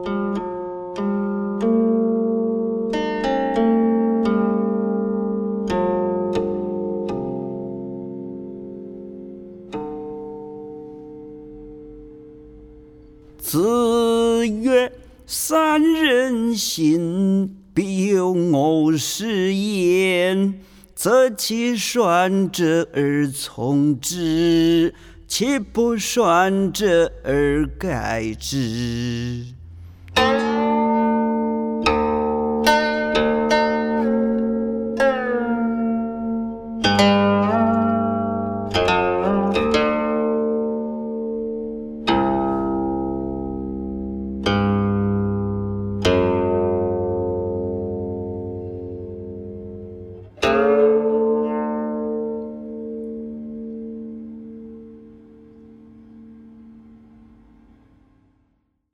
子曰：三人行，必有偶师焉，择其善者而从之，其不善者而改之。